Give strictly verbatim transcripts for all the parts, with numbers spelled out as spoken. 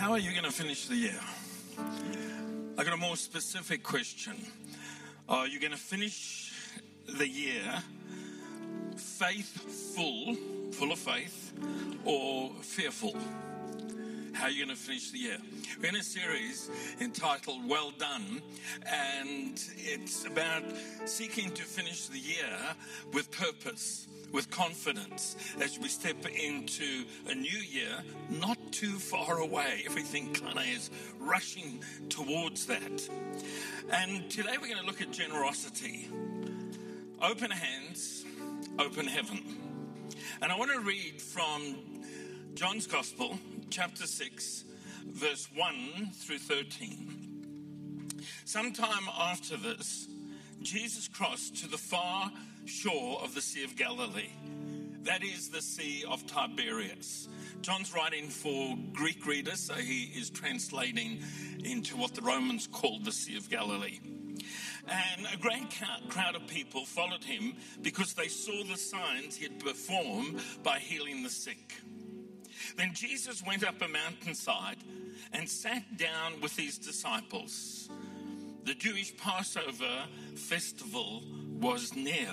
How are you going to finish the year? I got a more specific question. Are you going to finish the year faithful, full of faith, or fearful? How are you going to finish the year? We're in a series entitled Well Done, and it's about seeking to finish the year with purpose, with confidence, as we step into a new year, not too far away. Everything kind of is rushing towards that. And today we're going to look at generosity. Open hands, open heaven. And I want to read from John's Gospel, chapter six, verse one through thirteen. Sometime after this, Jesus crossed to the far shore of the Sea of Galilee. That is the Sea of Tiberias. John's writing for Greek readers, so he is translating into what the Romans called the Sea of Galilee. And a great crowd of people followed him because they saw the signs he had performed by healing the sick. Then Jesus went up a mountainside and sat down with his disciples. The Jewish Passover festival was near.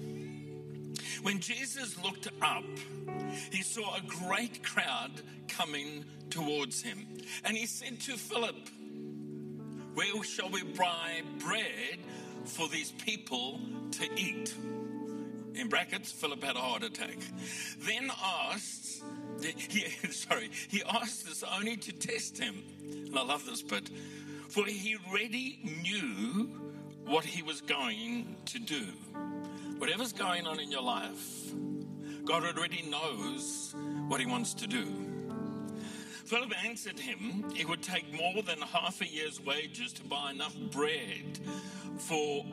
When Jesus looked up, he saw a great crowd coming towards him. And he said to Philip, "Where shall we buy bread for these people to eat?" In brackets, Philip had a heart attack. Then asked, he, sorry, he asked this only to test him. And I love this bit. For he already knew what he was going to do. Whatever's going on in your life, God already knows what he wants to do. Philip answered him, it would take more than half a year's wages to buy enough bread for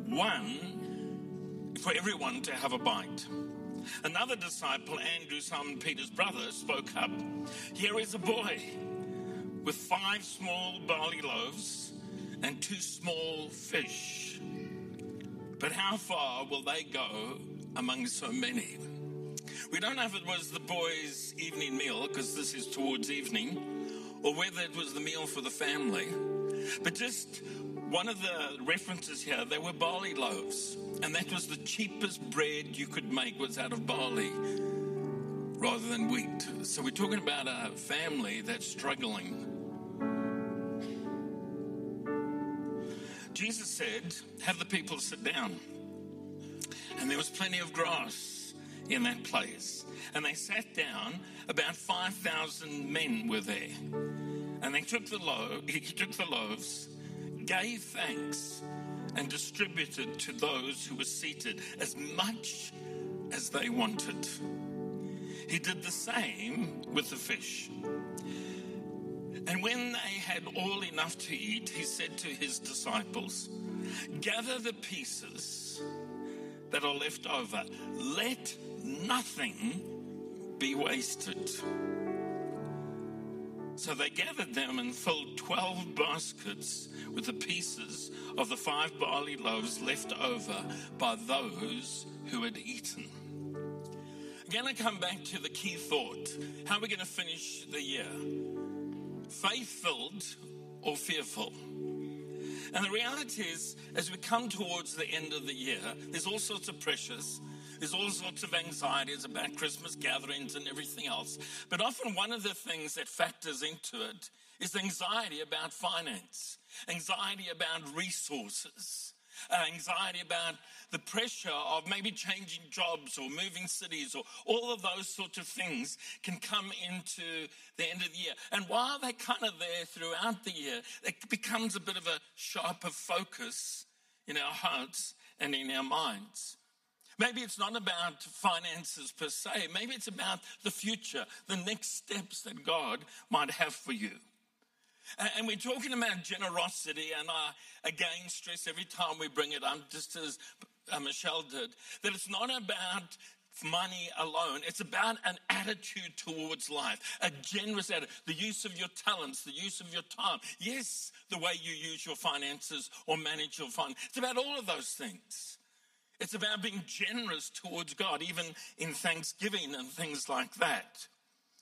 one, for everyone to have a bite. Another disciple, Andrew, Simon Peter's brother, spoke up. Here is a boy with five small barley loaves and two small fish. But how far will they go among so many? We don't know if it was the boys' evening meal, because this is towards evening, or whether it was the meal for the family. But just one of the references here, they were barley loaves. And that was the cheapest bread you could make, was out of barley rather than wheat. So we're talking about a family that's struggling. Jesus said, have the people sit down. And there was plenty of grass in that place. And they sat down. About five thousand men were there. And they took the lo- he took the loaves, gave thanks, and distributed to those who were seated as much as they wanted. He did the same with the fish. And when they had all enough to eat, he said to his disciples, gather the pieces that are left over. Let nothing be wasted. So they gathered them and filled twelve baskets with the pieces of the five barley loaves left over by those who had eaten. Again, I come back to the key thought. How are we going to finish the year? Faith-filled or fearful? And the reality is, as we come towards the end of the year, there's all sorts of pressures. There's all sorts of anxieties about Christmas gatherings and everything else. But often one of the things that factors into it is anxiety about finance, anxiety about resources, uh, anxiety about the pressure of maybe changing jobs or moving cities, or all of those sorts of things can come into the end of the year. And while they're kind of there throughout the year, it becomes a bit of a sharper focus in our hearts and in our minds. Maybe it's not about finances per se. Maybe it's about the future, the next steps that God might have for you. And we're talking about generosity, and I again stress every time we bring it up, just as Michelle did, that it's not about money alone. It's about an attitude towards life, a generous attitude, the use of your talents, the use of your time. Yes, the way you use your finances or manage your fund. It's about all of those things. It's about being generous towards God, even in thanksgiving and things like that.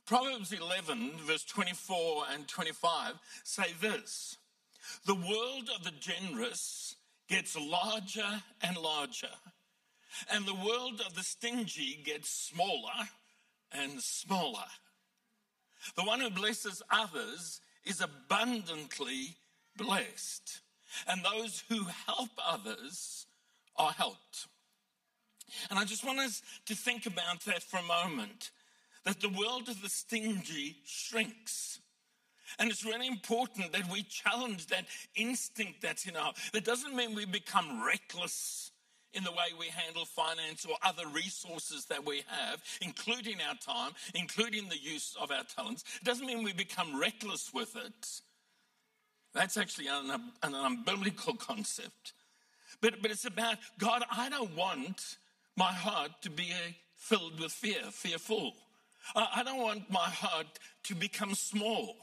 Proverbs eleven, verse twenty-four and twenty-five say this: the world of the generous gets larger and larger, and the world of the stingy gets smaller and smaller. The one who blesses others is abundantly blessed, and those who help others are helped. And I just want us to think about that for a moment, that the world of the stingy shrinks. And it's really important that we challenge that instinct that's in our. That doesn't mean we become reckless in the way we handle finance or other resources that we have, including our time, including the use of our talents. It doesn't mean we become reckless with it. That's actually an, an unbiblical concept. But, but it's about, God, I don't want my heart to be a, filled with fear, fearful. I, I don't want my heart to become small.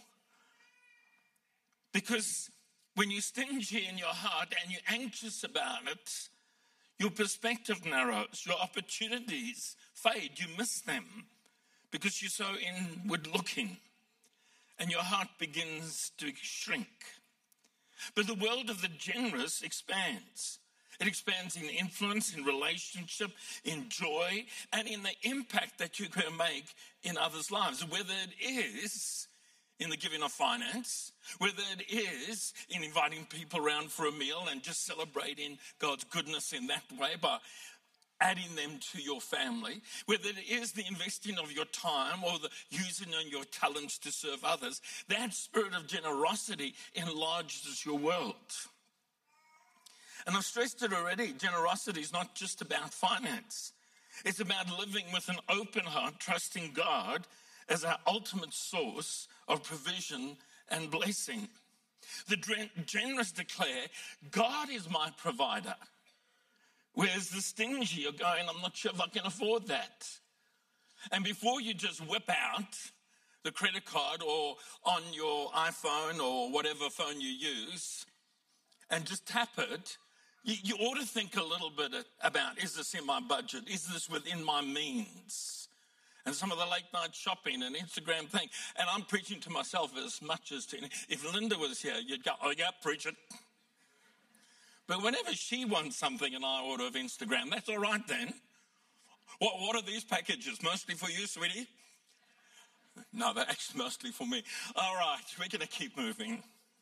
Because when you're stingy in your heart and you're anxious about it, your perspective narrows, your opportunities fade, you miss them because you're so inward looking and your heart begins to shrink. But the world of the generous expands. It expands in influence, in relationship, in joy, and in the impact that you can make in others' lives, whether it is in the giving of finance, whether it is in inviting people around for a meal and just celebrating God's goodness in that way by adding them to your family, whether it is the investing of your time or the using of your talents to serve others, that spirit of generosity enlarges your world. And I've stressed it already, generosity is not just about finance. It's about living with an open heart, trusting God as our ultimate source of provision and blessing. The generous declare, God is my provider. Whereas the stingy are going, I'm not sure if I can afford that. And before you just whip out the credit card or on your iPhone or whatever phone you use and just tap it, you, you ought to think a little bit about, is this in my budget? Is this within my means? And some of the late night shopping and Instagram thing. And I'm preaching to myself as much as to, if Linda was here, you'd go, oh yeah, preach it. But whenever she wants something and I order of Instagram, that's all right then. What, what are these packages? Mostly for you, sweetie? No, they're actually mostly for me. All right, we're going to keep moving.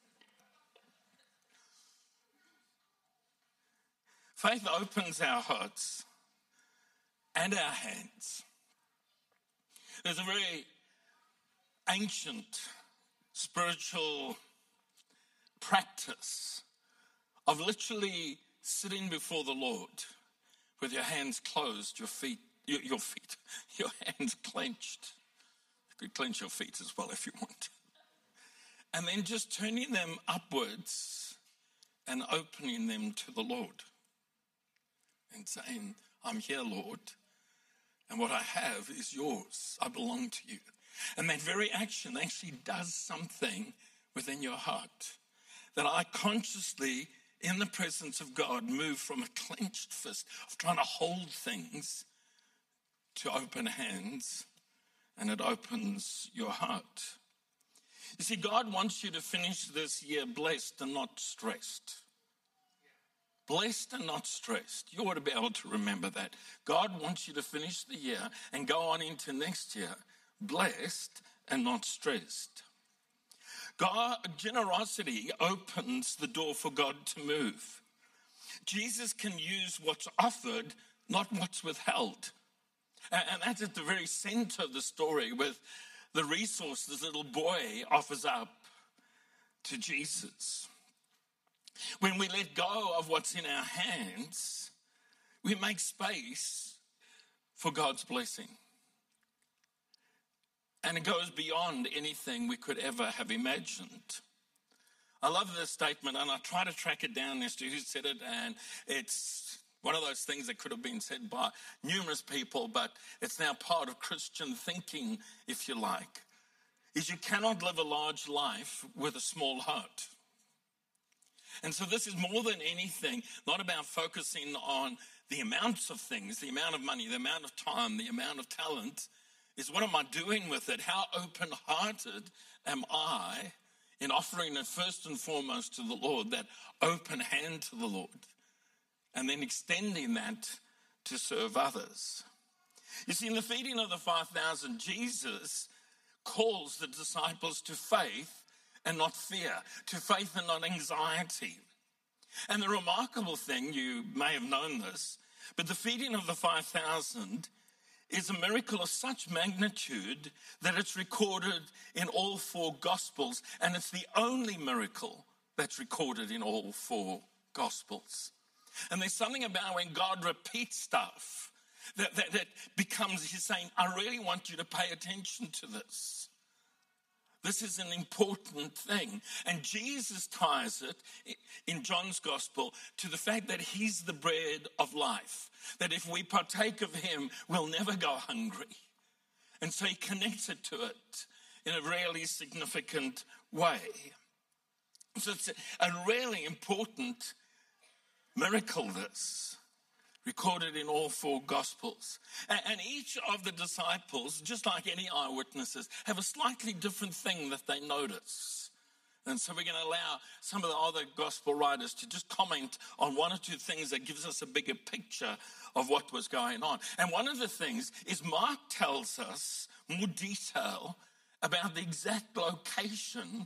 Faith opens our hearts and our hands. There's a very ancient spiritual practice of literally sitting before the Lord with your hands closed, your feet, your, your feet, your hands clenched. You could clench your feet as well if you want. And then just turning them upwards and opening them to the Lord and saying, I'm here, Lord. And what I have is yours. I belong to you. And that very action actually does something within your heart. That I consciously, in the presence of God, move from a clenched fist of trying to hold things to open hands. And it opens your heart. You see, God wants you to finish this year blessed and not stressed. Blessed and not stressed. You ought to be able to remember that. God wants you to finish the year and go on into next year blessed and not stressed. God, generosity opens the door for God to move. Jesus can use what's offered, not what's withheld. And that's at the very center of the story with the resource this little boy offers up to Jesus. When we let go of what's in our hands, we make space for God's blessing. And it goes beyond anything we could ever have imagined. I love this statement, and I try to track it down as to who said it, and it's one of those things that could have been said by numerous people, but it's now part of Christian thinking, if you like, is you cannot live a large life with a small heart. And so this is more than anything, not about focusing on the amounts of things, the amount of money, the amount of time, the amount of talent. is what am I doing with it? How open-hearted am I in offering it first and foremost to the Lord, that open hand to the Lord, and then extending that to serve others. You see, in the feeding of the five thousand, Jesus calls the disciples to faith and not fear, to faith and not anxiety. And the remarkable thing, you may have known this, but the feeding of the five thousand is a miracle of such magnitude that it's recorded in all four Gospels, and it's the only miracle that's recorded in all four Gospels. And there's something about when God repeats stuff that, that, that becomes, he's saying, I really want you to pay attention to this. This is an important thing. And Jesus ties it in John's gospel to the fact that he's the bread of life. That if we partake of him, we'll never go hungry. And so he connects it to it in a really significant way. So it's a really important miracle, this, recorded in all four Gospels. And, and each of the disciples, just like any eyewitnesses, have a slightly different thing that they notice. And so we're going to allow some of the other Gospel writers to just comment on one or two things that gives us a bigger picture of what was going on. And one of the things is Mark tells us more detail about the exact location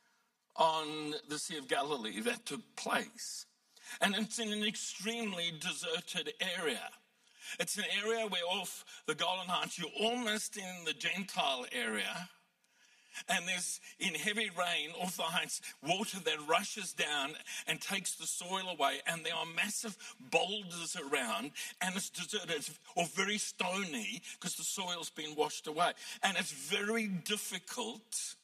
on the Sea of Galilee that took place. And it's in an extremely deserted area. It's an area where off the Golan Heights, you're almost in the Gentile area. And there's, in heavy rain off the heights, water that rushes down and takes the soil away. And there are massive boulders around. And it's deserted, or very stony, because the soil's been washed away. And it's very difficult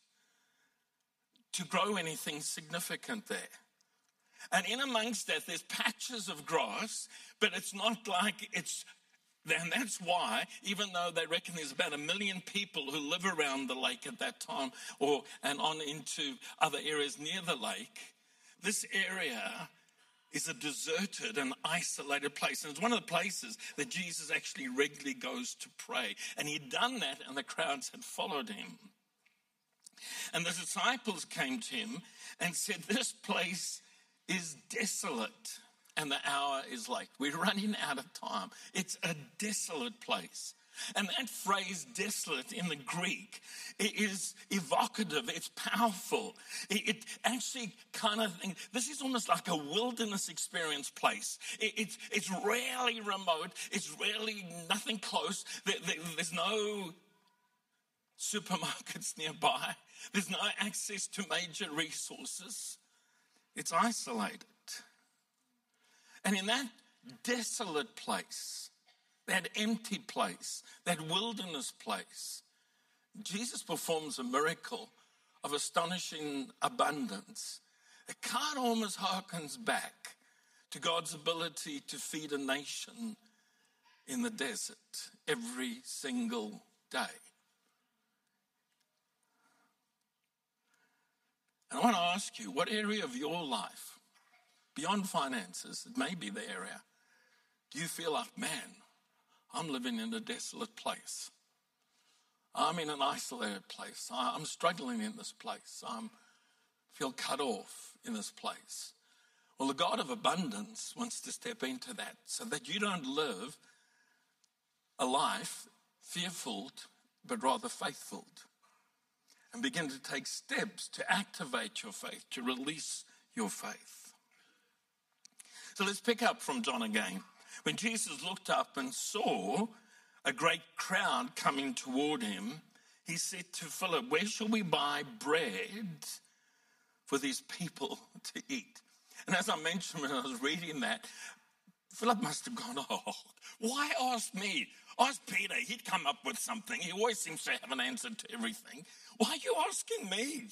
to grow anything significant there. And in amongst that, there's patches of grass, but it's not like it's, and that's why, even though they reckon there's about a million people who live around the lake at that time, or and on into other areas near the lake, this area is a deserted and isolated place. And it's one of the places that Jesus actually regularly goes to pray. And he'd done that, and the crowds had followed him. And the disciples came to him and said, this place is desolate and the hour is late. We're running out of time. It's a desolate place. And that phrase desolate in the Greek, it is evocative, it's powerful. It, it actually kind of, this is almost like a wilderness experience place. It, it's, it's really remote, it's really nothing close. There, there, there's no supermarkets nearby. There's no access to major resources. It's isolated. And in that desolate place, that empty place, that wilderness place, Jesus performs a miracle of astonishing abundance. It kind of almost harkens back to God's ability to feed a nation in the desert every single day. And I want to ask you, what area of your life, beyond finances, it may be the area, do you feel like, man, I'm living in a desolate place. I'm in an isolated place. I'm struggling in this place. I feel cut off in this place. Well, the God of abundance wants to step into that so that you don't live a life fearful, but rather faithful. And begin to take steps to activate your faith, to release your faith. So let's pick up from John again. When Jesus looked up and saw a great crowd coming toward him, he said to Philip, where shall we buy bread for these people to eat? And as I mentioned when I was reading that, Philip must have gone, oh, why ask me? Ask Peter, he'd come up with something. He always seems to have an answer to everything. Why are you asking me?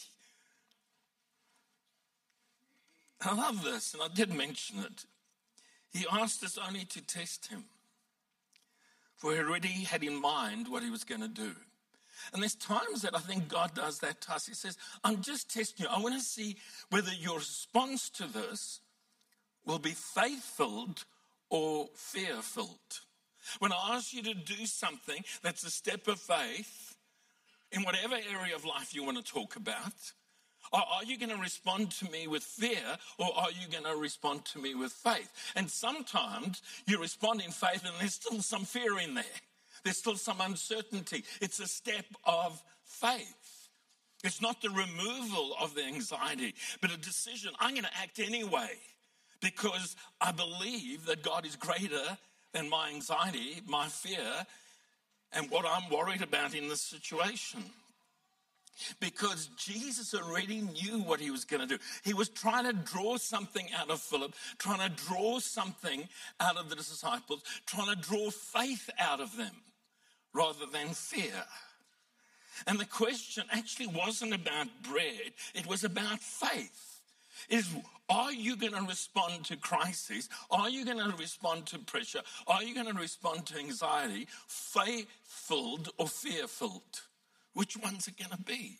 I love this, and I did mention it. He asked us only to test him, for he already had in mind what he was going to do. And there's times that I think God does that to us. He says, I'm just testing you. I want to see whether your response to this will be faith-filled or fear-filled. When I ask you to do something that's a step of faith, in whatever area of life you want to talk about, are, are you going to respond to me with fear, or are you going to respond to me with faith? And sometimes you respond in faith and there's still some fear in there. There's still some uncertainty. It's a step of faith. It's not the removal of the anxiety, but a decision. I'm going to act anyway because I believe that God is greater than my anxiety, my fear, and what I'm worried about in this situation. Because Jesus already knew what he was going to do. He was trying to draw something out of Philip, trying to draw something out of the disciples, trying to draw faith out of them rather than fear. And the question actually wasn't about bread, it was about faith. Is, are you going to respond to crises? Are you going to respond to pressure? Are you going to respond to anxiety, faith-filled or fear-filled? Which one's it going to be?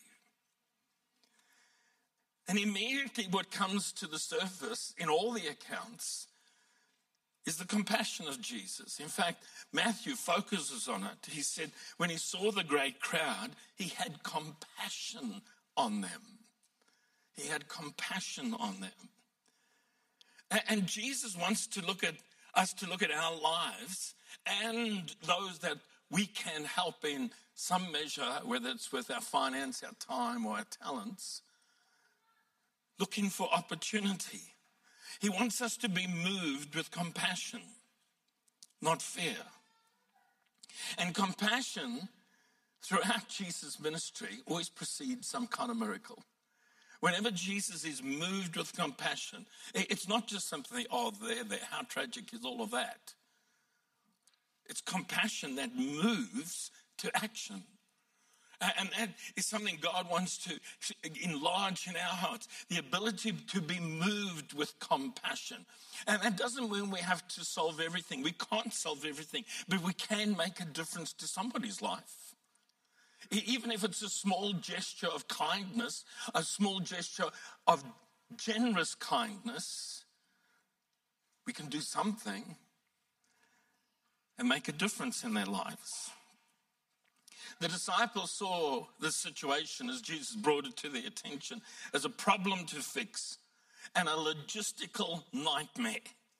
And immediately what comes to the surface in all the accounts is the compassion of Jesus. In fact, Matthew focuses on it. He said when he saw the great crowd, he had compassion on them. He had compassion on them. And Jesus wants to look at us to look at our lives and those that we can help in some measure, whether it's with our finance, our time, or our talents, looking for opportunity. He wants us to be moved with compassion, not fear. And compassion throughout Jesus' ministry always precedes some kind of miracle. Whenever Jesus is moved with compassion, it's not just something, oh, there, there, how tragic is all of that? It's compassion that moves to action. And that is something God wants to enlarge in our hearts, the ability to be moved with compassion. And that doesn't mean we have to solve everything. We can't solve everything, but we can make a difference to somebody's life. Even if it's a small gesture of kindness, a small gesture of generous kindness, we can do something and make a difference in their lives. The disciples saw this situation as Jesus brought it to their attention as a problem to fix and a logistical nightmare.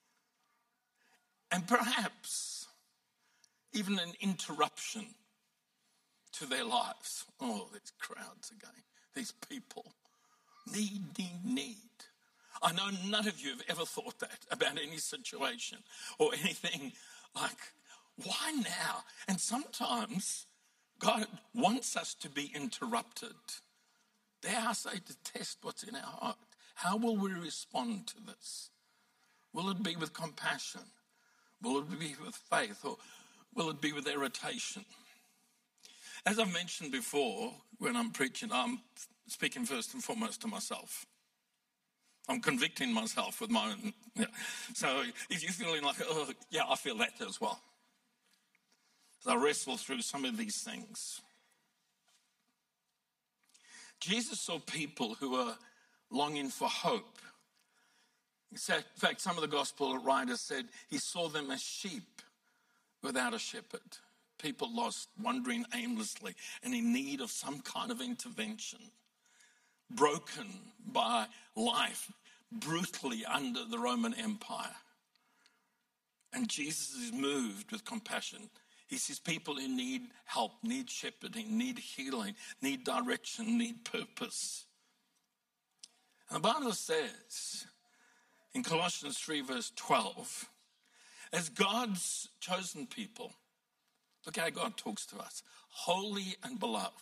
And perhaps even an interruption to their lives. Oh, these crowds again, these people. Need, need, need. I know none of you have ever thought that about any situation or anything like, why now? And sometimes God wants us to be interrupted. Dare I say, to test what's in our heart. How will we respond to this? Will it be with compassion? Will it be with faith? Or will it be with irritation? As I've mentioned before, when I'm preaching, I'm speaking first and foremost to myself. I'm convicting myself with my own. Yeah. So if you're feeling like, oh, yeah, I feel that as well. As I wrestle through some of these things. Jesus saw people who were longing for hope. In fact, some of the gospel writers said he saw them as sheep without a shepherd. People lost, wandering aimlessly and in need of some kind of intervention. Broken by life, brutally under the Roman Empire. And Jesus is moved with compassion. He sees people who need help, need shepherding, need healing, need direction, need purpose. And the Bible says in Colossians three verse twelve, as God's chosen people, look how God talks to us, holy and beloved,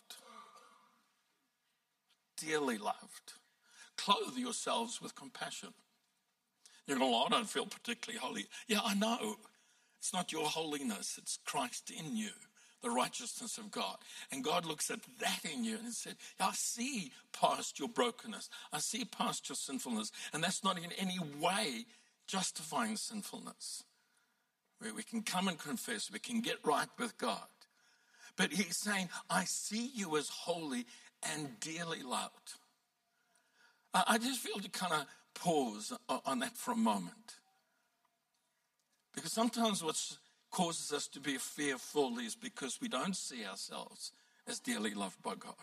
dearly loved, clothe yourselves with compassion. You go, oh, I don't feel particularly holy. Yeah, I know. It's not your holiness, it's Christ in you, the righteousness of God. And God looks at that in you and said, yeah, I see past your brokenness. I see past your sinfulness. And that's not in any way justifying sinfulness. Where we can come and confess, we can get right with God. But he's saying, I see you as holy and dearly loved. I just feel to kind of pause on that for a moment. Because sometimes what's causes us to be fearful is because we don't see ourselves as dearly loved by God.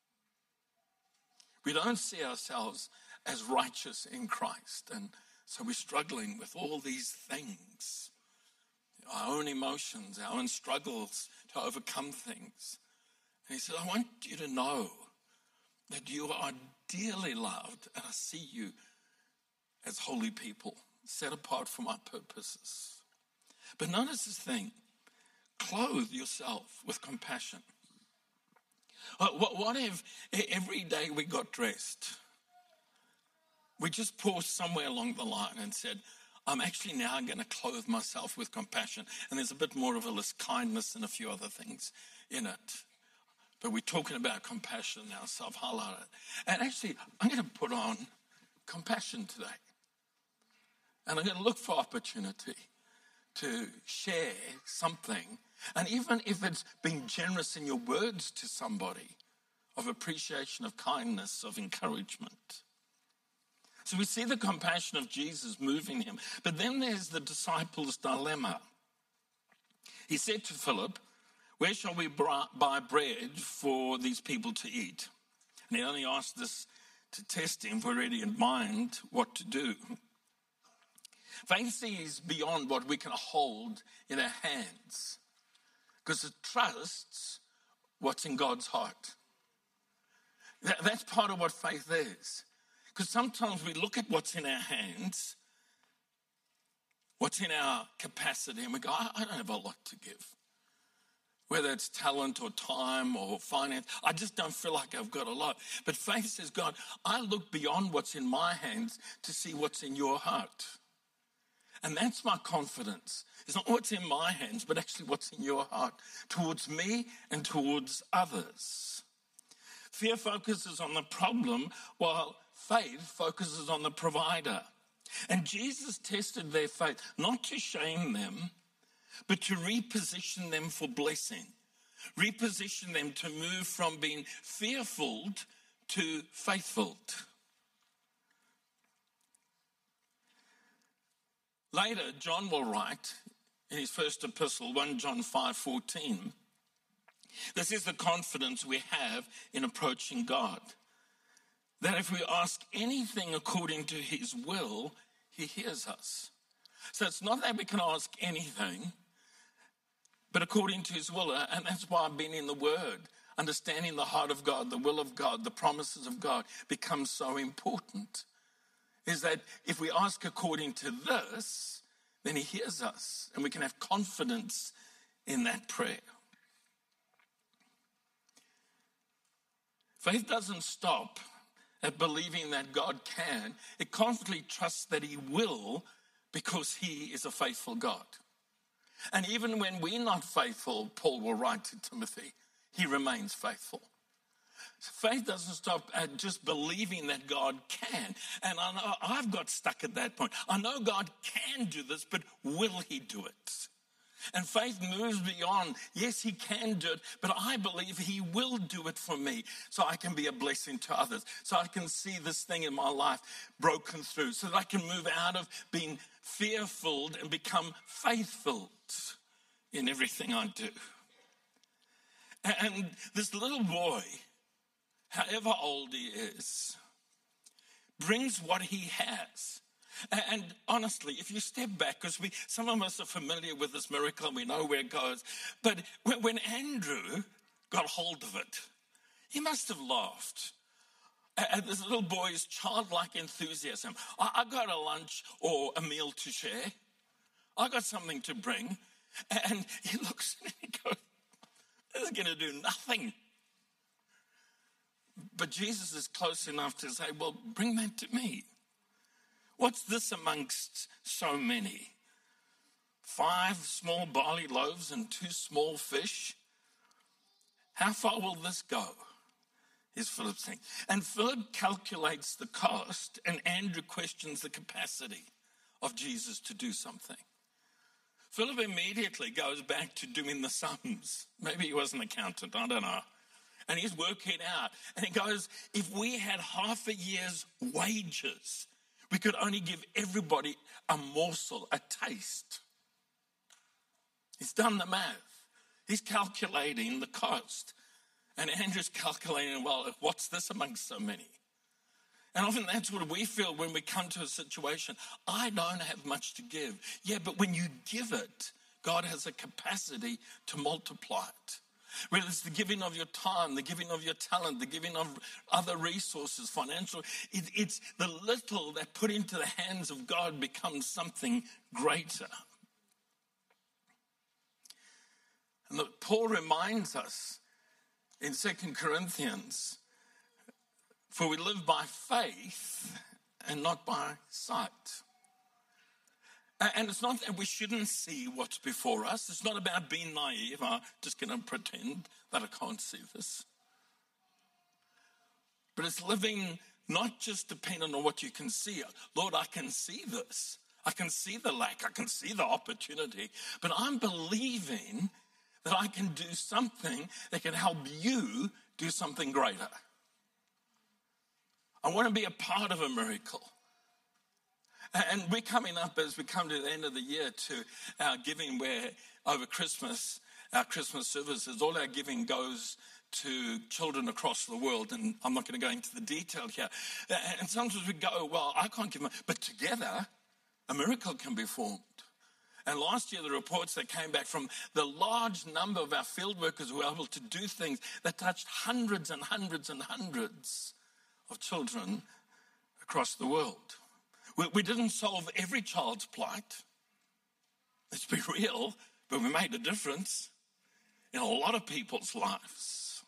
We don't see ourselves as righteous in Christ. And so we're struggling with all these things, our own emotions, our own struggles to overcome things. And he said, I want you to know that you are dearly loved, and I see you as holy people, set apart for my purposes. But notice this thing, clothe yourself with compassion. What if every day we got dressed, we just paused somewhere along the line and said, I'm actually now going to clothe myself with compassion. And there's a bit more of a list, kindness and a few other things in it. But we're talking about compassion now, so I've highlighted it. And actually, I'm going to put on compassion today. And I'm going to look for opportunity to share something. And even if it's being generous in your words to somebody, of appreciation, of kindness, of encouragement. So we see the compassion of Jesus moving him. But then there's the disciples' dilemma. He said to Philip, where shall we buy bread for these people to eat? And he only asked this to test him, for already in mind what to do. Faith sees beyond what we can hold in our hands, because it trusts what's in God's heart. That, that's part of what faith is. Because sometimes we look at what's in our hands, what's in our capacity, and we go, I, I don't have a lot to give. Whether it's talent or time or finance, I just don't feel like I've got a lot. But faith says, God, I look beyond what's in my hands to see what's in your heart. And that's my confidence. It's not what's in my hands, but actually what's in your heart towards me and towards others. Fear focuses on the problem while faith focuses on the provider. And Jesus tested their faith, not to shame them, but to reposition them for blessing. Reposition them to move from being fearful to faithful. Later, John will write in his first epistle, First John five fourteen, this is the confidence we have in approaching God, that if we ask anything according to his will, he hears us. So it's not that we can ask anything, but according to his will. And that's why I've been in the Word. Understanding the heart of God, the will of God, the promises of God becomes so important. Is that if we ask according to this, then he hears us. And we can have confidence in that prayer. Faith doesn't stop at believing that God can. It constantly trusts that he will, because he is a faithful God. And even when we're not faithful, Paul will write to Timothy, he remains faithful. Faith doesn't stop at just believing that God can. And I know I've got stuck at that point. I know God can do this, but will he do it? And faith moves beyond, yes, he can do it, but I believe he will do it for me so I can be a blessing to others, so I can see this thing in my life broken through, so that I can move out of being fearful and become faithful in everything I do. And this little boy, however old he is, brings what he has. And honestly, if you step back, because we some of us are familiar with this miracle, we know where it goes. But when Andrew got hold of it, he must have laughed at this little boy's childlike enthusiasm. I got a lunch or a meal to share. I got something to bring. And he looks and he goes, this is going to do nothing. But Jesus is close enough to say, well, bring that to me. What's this amongst so many? Five small barley loaves and two small fish? How far will this go? Is Philip saying. And Philip calculates the cost, and Andrew questions the capacity of Jesus to do something. Philip immediately goes back to doing the sums. Maybe he was an accountant, I don't know. And he's working out. And he goes, if we had half a year's wages, we could only give everybody a morsel, a taste. He's done the math. He's calculating the cost. And Andrew's calculating, well, what's this amongst so many? And often that's what we feel when we come to a situation. I don't have much to give. Yeah, but when you give it, God has a capacity to multiply it. Whether it's the giving of your time, the giving of your talent, the giving of other resources, financial, it, it's the little that put into the hands of God becomes something greater. And look, Paul reminds us in Second Corinthians, for we live by faith and not by sight. And it's not that we shouldn't see what's before us. It's not about being naive. I'm just going to pretend that I can't see this. But it's living not just dependent on what you can see. Lord, I can see this. I can see the lack. I can see the opportunity. But I'm believing that I can do something that can help you do something greater. I want to be a part of a miracle. And we're coming up as we come to the end of the year to our giving, where over Christmas, our Christmas services, all our giving goes to children across the world. And I'm not going to go into the detail here. And sometimes we go, well, I can't give them, but together a miracle can be formed. And last year, the reports that came back from the large number of our field workers who were able to do things that touched hundreds and hundreds and hundreds of children across the world. We, we didn't solve every child's plight. Let's be real, but we made a difference in a lot of people's lives.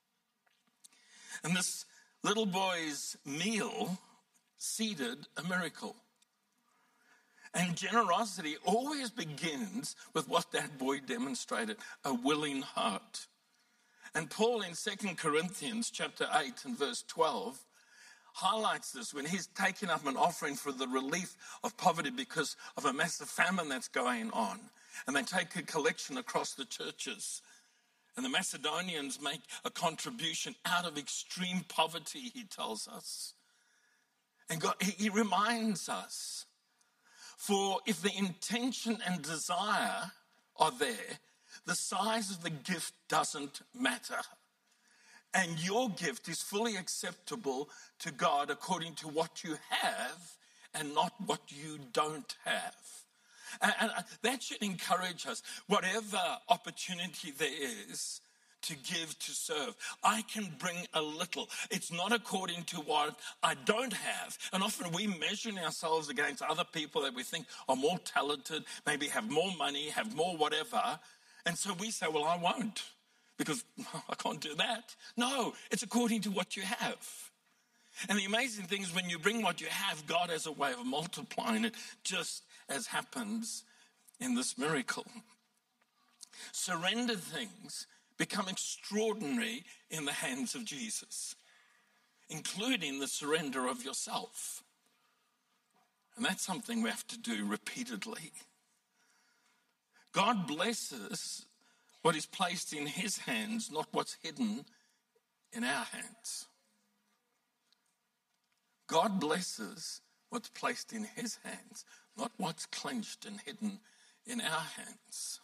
And this little boy's meal seeded a miracle. And generosity always begins with what that boy demonstrated, a willing heart. And Paul in Second Corinthians chapter eight and verse twelve highlights this when he's taking up an offering for the relief of poverty because of a massive famine that's going on. And they take a collection across the churches. And the Macedonians make a contribution out of extreme poverty, he tells us. And God, he, he reminds us, for if the intention and desire are there, the size of the gift doesn't matter. And your gift is fully acceptable to God according to what you have and not what you don't have. And, and that should encourage us, whatever opportunity there is, to give, to serve. I can bring a little. It's not according to what I don't have. And often we measure ourselves against other people that we think are more talented, maybe have more money, have more whatever. And so we say, well, I won't because I can't do that. No, it's according to what you have. And the amazing thing is when you bring what you have, God has a way of multiplying it, just as happens in this miracle. Surrendered things become extraordinary in the hands of Jesus, including the surrender of yourself. And that's something we have to do repeatedly. God blesses what is placed in his hands, not what's hidden in our hands. God blesses what's placed in his hands, not what's clenched and hidden in our hands.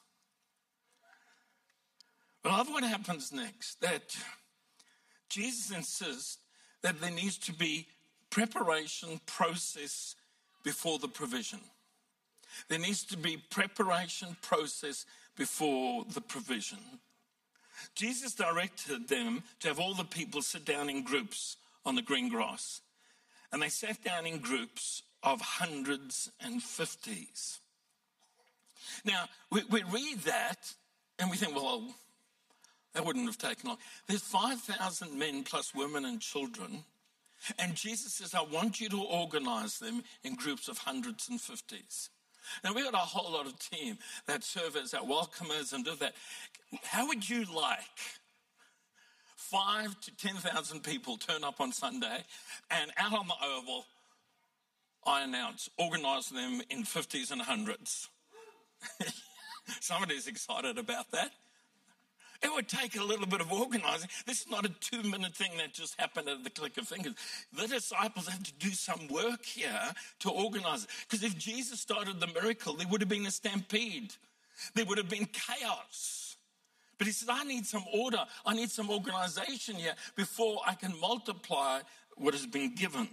But I love what happens next, that Jesus insists that there needs to be preparation, process before the provision. There needs to be preparation, process before the provision. Jesus directed them to have all the people sit down in groups on the green grass. And they sat down in groups of hundreds and fifties. Now, we, we read that and we think, well, that wouldn't have taken long. There's five thousand men plus women and children. And Jesus says, I want you to organize them in groups of hundreds and fifties. Now, we've got a whole lot of team that serve as our welcomers and do that. How would you like five to ten thousand people turn up on Sunday and out on the oval, I announce, organize them in fifties and hundreds? Somebody's excited about that. It would take a little bit of organizing. This is not a two-minute thing that just happened at the click of fingers. The disciples have to do some work here to organize it. Because if Jesus started the miracle, there would have been a stampede. There would have been chaos. But he said, I need some order. I need some organization here before I can multiply what has been given.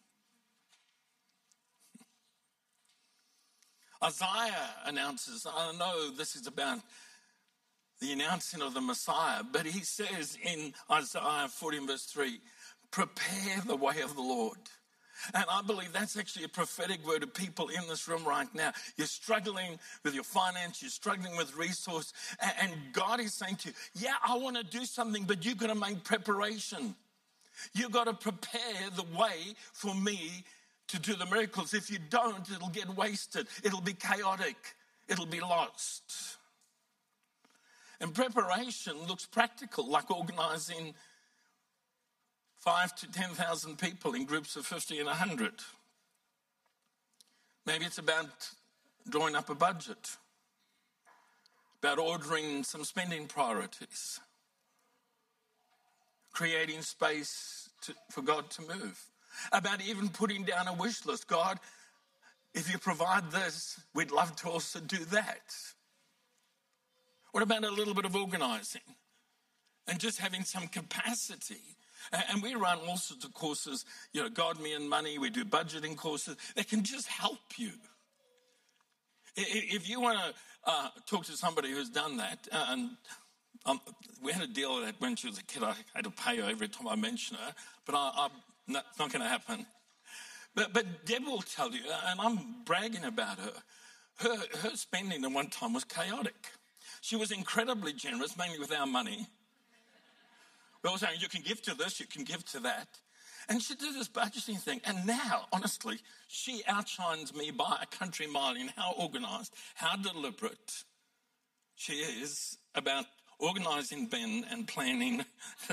Isaiah announces, I know this is about the announcing of the Messiah, but he says in Isaiah fourteen verse three, prepare the way of the Lord. And I believe that's actually a prophetic word to people in this room right now. You're struggling with your finance, you're struggling with resource, and God is saying to you, yeah, I want to do something, but you've got to make preparation. You've got to prepare the way for me to do the miracles. If you don't, it'll get wasted. It'll be chaotic. It'll be lost. And preparation looks practical, like organizing five to ten thousand people in groups of fifty and a hundred. Maybe it's about drawing up a budget, about ordering some spending priorities, creating space to, for God to move, about even putting down a wish list. God, if you provide this, we'd love to also do that. What about a little bit of organizing and just having some capacity? And we run all sorts of courses, you know, God, Me and Money. We do budgeting courses that can just help you. If you want to uh, talk to somebody who's done that, and um, we had a deal with that when she was a kid. I had to pay her every time I mention her, but I, I, no, it's not going to happen. But, but Deb will tell you, and I'm bragging about her, her, her spending at one time was chaotic. She was incredibly generous, mainly with our money. We were saying, you can give to this, you can give to that. And she did this budgeting thing. And now, honestly, she outshines me by a country mile in how organized, how deliberate she is about organizing Ben and planning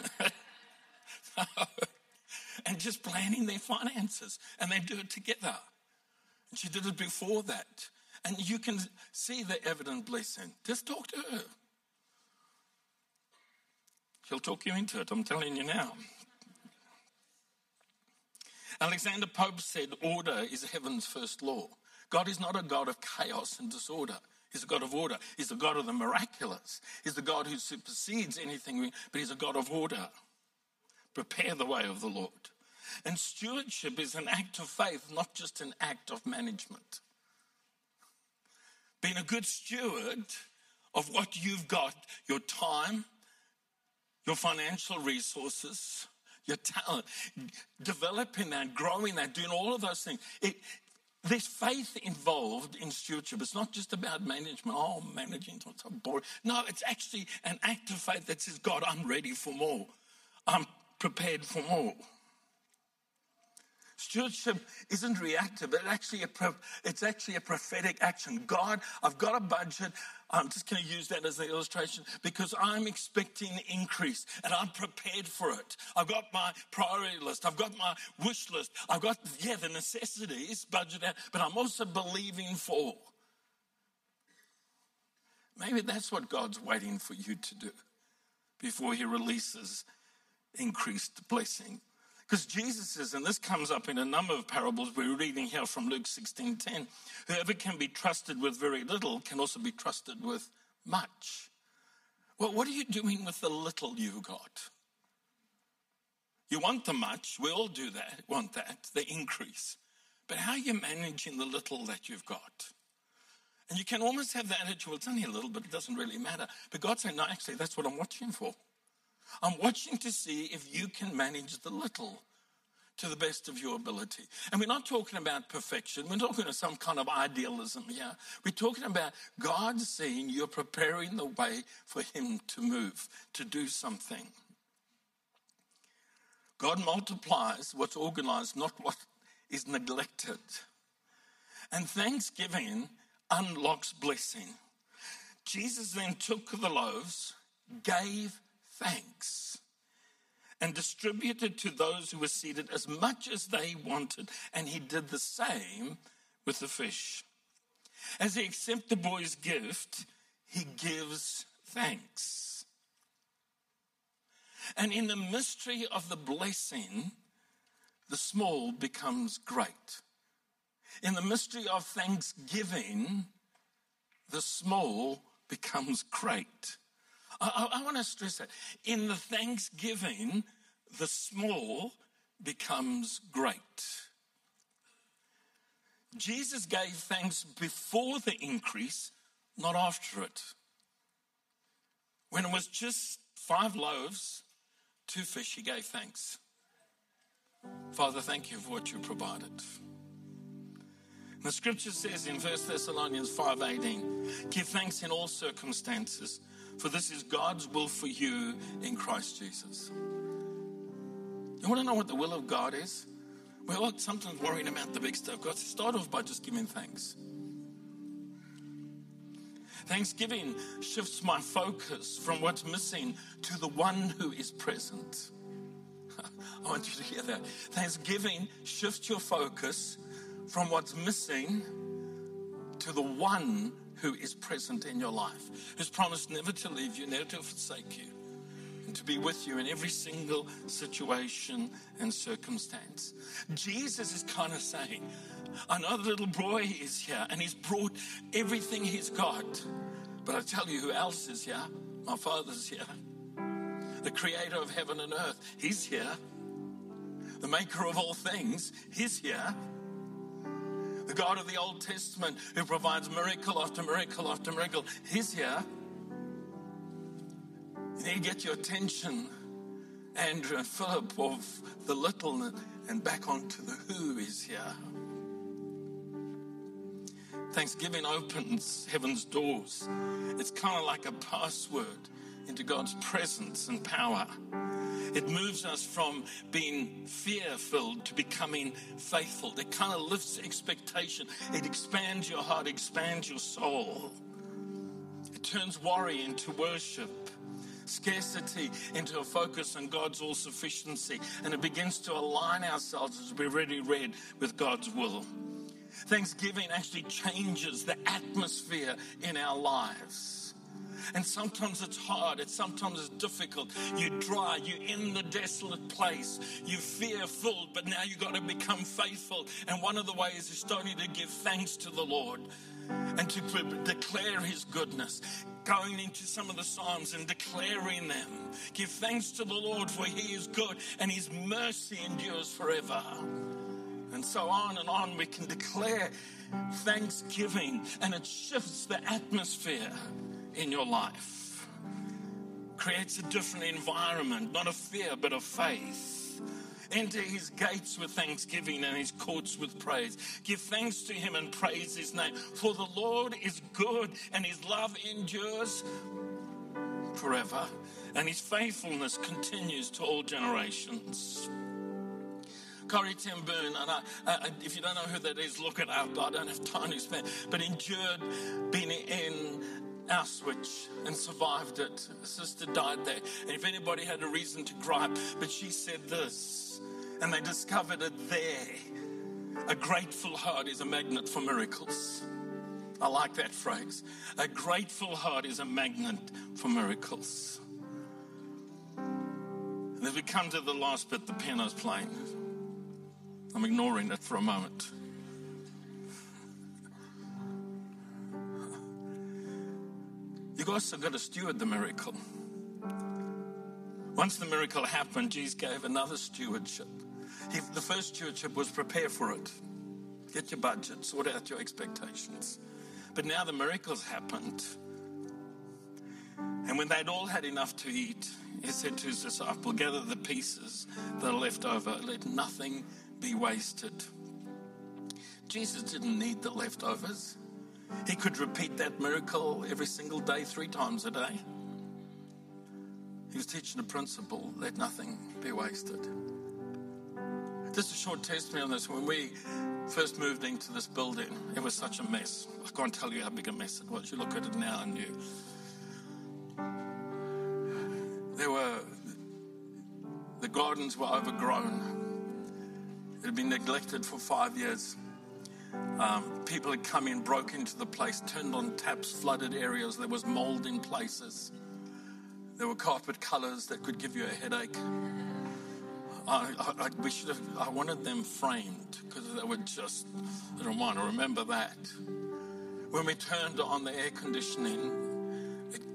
and just planning their finances. And they do it together. And she did it before that. And you can see the evident blessing. Just talk to her. She'll talk you into it, I'm telling you now. Alexander Pope said, order is heaven's first law. God is not a God of chaos and disorder. He's a God of order. He's a God of the miraculous. He's the God who supersedes anything, but he's a God of order. Prepare the way of the Lord. And stewardship is an act of faith, not just an act of management. Being a good steward of what you've got, your time, your financial resources, your talent, developing that, growing that, doing all of those things. It, there's faith involved in stewardship. It's not just about management. Oh, managing, it's so boring. No, it's actually an act of faith that says, God, I'm ready for more. I'm prepared for more. Stewardship isn't reactive. It's actually, a, it's actually a prophetic action. God, I've got a budget. I'm just going to use that as an illustration because I'm expecting increase and I'm prepared for it. I've got my priority list. I've got my wish list. I've got, yeah, the necessities budgeted, but I'm also believing for. Maybe that's what God's waiting for you to do before he releases increased blessing. Because Jesus says, and this comes up in a number of parables we're reading here from Luke sixteen ten, whoever can be trusted with very little can also be trusted with much. Well, what are you doing with the little you've got? You want the much, we all do that, want that, the increase. But how are you managing the little that you've got? And you can almost have the attitude, well, it's only a little, but it doesn't really matter. But God's saying, no, actually, that's what I'm watching for. I'm watching to see if you can manage the little to the best of your ability. And we're not talking about perfection. We're not talking about some kind of idealism here. We're talking about God saying you're preparing the way for him to move, to do something. God multiplies what's organized, not what is neglected. And thanksgiving unlocks blessing. Jesus then took the loaves, gave thanks, and distributed to those who were seated as much as they wanted. And he did the same with the fish. As he accepts the boy's gift, he gives thanks. And in the mystery of the blessing, the small becomes great. In the mystery of thanksgiving, the small becomes great. I, I, I want to stress that. In the thanksgiving, the small becomes great. Jesus gave thanks before the increase, not after it. When it was just five loaves, two fish, he gave thanks. Father, thank you for what you provided. And the scripture says in First Thessalonians five eighteen, give thanks in all circumstances, for this is God's will for you in Christ Jesus. You want to know what the will of God is? We're all sometimes worrying about the big stuff. God says, start off by just giving thanks. Thanksgiving shifts my focus from what's missing to the one who is present. I want you to hear that. Thanksgiving shifts your focus from what's missing to the one who is present in your life, who's promised never to leave you, never to forsake you, and to be with you in every single situation and circumstance. Jesus is kind of saying, I know the little boy is here and he's brought everything he's got, but I tell you who else is here. My Father's here. The creator of heaven and earth, he's here. The maker of all things, he's here. The God of the Old Testament who provides miracle after miracle after miracle, he's here. You need to get your attention, Andrew and Philip, of the little and back onto the who is here. Thanksgiving opens heaven's doors. It's kind of like a password into God's presence and power. It moves us from being fear-filled to becoming faithful. It kind of lifts expectation. It expands your heart, expands your soul. It turns worry into worship, scarcity into a focus on God's all-sufficiency, and it begins to align ourselves, as we've already read, with God's will. Thanksgiving actually changes the atmosphere in our lives. And sometimes it's hard, it's sometimes it's difficult. You're dry, you're in the desolate place, you're fear-filled, but now you've got to become faithful. And one of the ways is starting to give thanks to the Lord and to declare his goodness. Going into some of the Psalms and declaring them. Give thanks to the Lord, for he is good and his mercy endures forever. And so on and on we can declare thanksgiving, and it shifts the atmosphere in your life. Creates a different environment, not of fear but of faith. Enter his gates with thanksgiving and his courts with praise. Give thanks to him and praise his name. For the Lord is good and his love endures forever. And his faithfulness continues to all generations. Corrie ten Boom, and I, I, if you don't know who that is, look it up. I don't have time to explain. But endured being in Auschwitz and survived it. Her sister died there. And if anybody had a reason to gripe, but she said this, and they discovered it there. A grateful heart is a magnet for miracles. I like that phrase. A grateful heart is a magnet for miracles. And as we come to the last bit, the piano's playing. I'm ignoring it for a moment. You've also got to steward the miracle. Once the miracle happened, Jesus gave another stewardship. He, the first stewardship was prepare for it. Get your budget, sort out your expectations. But now the miracle's happened. And when they'd all had enough to eat, he said to his disciples, gather the pieces that are left over. Let nothing be wasted. Jesus didn't need the leftovers. He could repeat that miracle every single day, three times a day. He was teaching a principle, let nothing be wasted. Just a short testimony on this. When we first moved into this building, it was such a mess. I can't tell you how big a mess it was. You look at it now and you... There were... The gardens were overgrown. It had been neglected for five years. Um, people had come in, broke into the place, turned on taps, flooded areas. There was mold in places. There were carpet colours that could give you a headache. I, I, I, we should have, I wanted them framed because they were just, I don't want to remember that. When we turned on the air conditioning,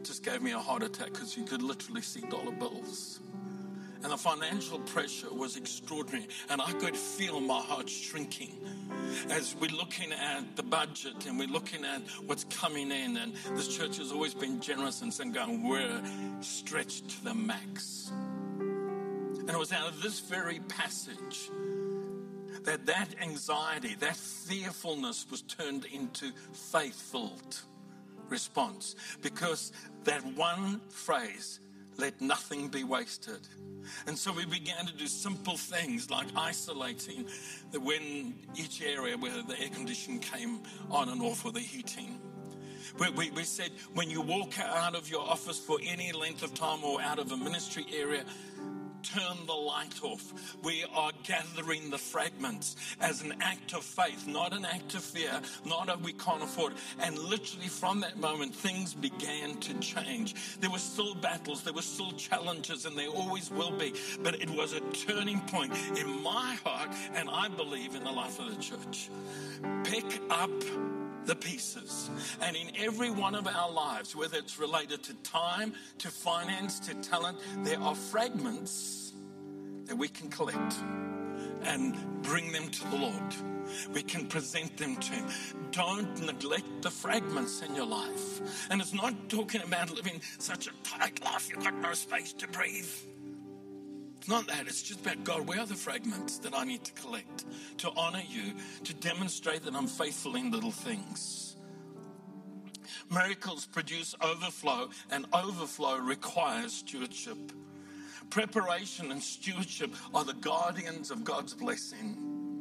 just gave me a heart attack because you could literally see dollar bills. And the financial pressure was extraordinary. And I could feel my heart shrinking as we're looking at the budget and we're looking at what's coming in. And this church has always been generous and saying, going, we're stretched to the max. And it was out of this very passage that that anxiety, that fearfulness was turned into faith-filled response. Because that one phrase, let nothing be wasted. And so we began to do simple things like isolating the, when each area where the air conditioning came on and off or the heating. We, we, we said when you walk out of your office for any length of time or out of a ministry area, turn the light off. We are gathering the fragments as an act of faith, not an act of fear, not a we can't afford it. And literally from that moment, things began to change. There were still battles, there were still challenges, and there always will be. But it was a turning point in my heart, and I believe in the life of the church. Pick up the pieces. And in every one of our lives, whether it's related to time, to finance, to talent, there are fragments that we can collect and bring them to the Lord. We can present them to Him. Don't neglect the fragments in your life. And it's not talking about living such a tight life you've got no space to breathe. It's not that. It's just about, God, where are the fragments that I need to collect to honor you, to demonstrate that I'm faithful in little things. Miracles produce overflow, and overflow requires stewardship. Preparation and stewardship are the guardians of God's blessing.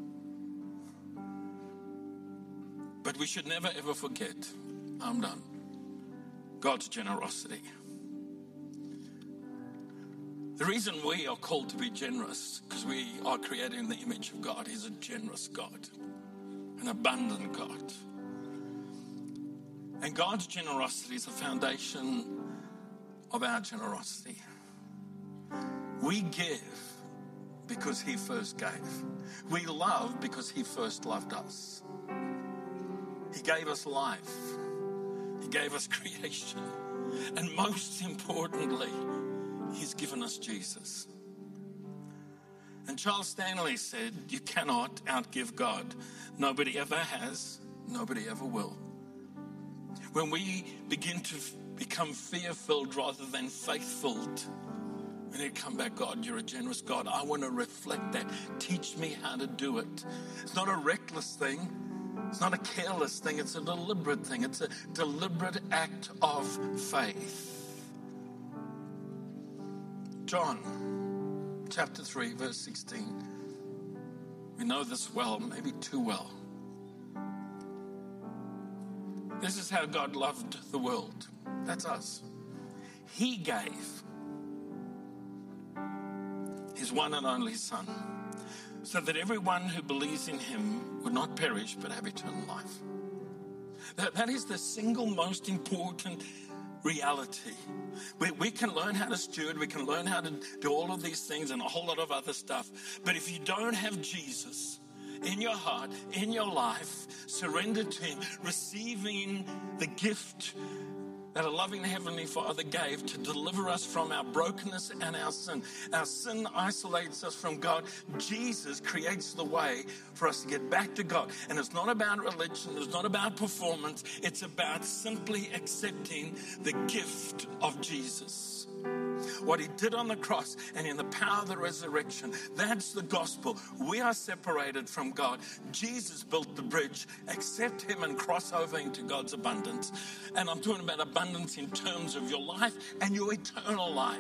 But we should never ever forget, I'm done, God's generosity. The reason we are called to be generous, because we are created in the image of God. He's a generous God, an abundant God. And God's generosity is the foundation of our generosity. We give because He first gave. We love because He first loved us. He gave us life. He gave us creation. And most importantly, He's given us Jesus. And Charles Stanley said, you cannot outgive God. Nobody ever has. Nobody ever will. When we begin to become fear-filled rather than faith-filled, we need to come back, God, you're a generous God. I want to reflect that. Teach me how to do it. It's not a reckless thing. It's not a careless thing. It's a deliberate thing. It's a deliberate act of faith. John chapter three, verse sixteen. We know this well, maybe too well. This is how God loved the world. That's us. He gave His one and only Son, so that everyone who believes in Him would not perish but have eternal life. That, that is the single most important reality. We, we can learn how to steward, we can learn how to do all of these things and a whole lot of other stuff. But if you don't have Jesus in your heart, in your life, surrendered to Him, receiving the gift that a loving Heavenly Father gave to deliver us from our brokenness and our sin. Our sin isolates us from God. Jesus creates the way for us to get back to God. And it's not about religion. It's not about performance. It's about simply accepting the gift of Jesus. What He did on the cross and in the power of the resurrection, that's the gospel. We are separated from God. Jesus built the bridge. Accept Him and cross over into God's abundance. And I'm talking about abundance in terms of your life and your eternal life.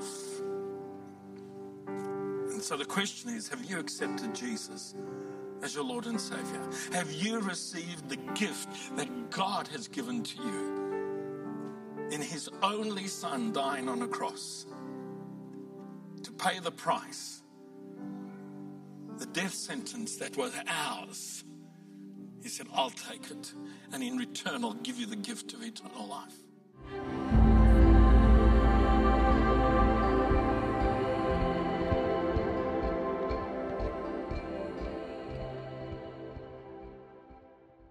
And so the question is, have you accepted Jesus as your Lord and Savior? Have you received the gift that God has given to you in His only Son dying on a cross to pay the price, the death sentence that was ours? He said, I'll take it, and in return I'll give you the gift of eternal life.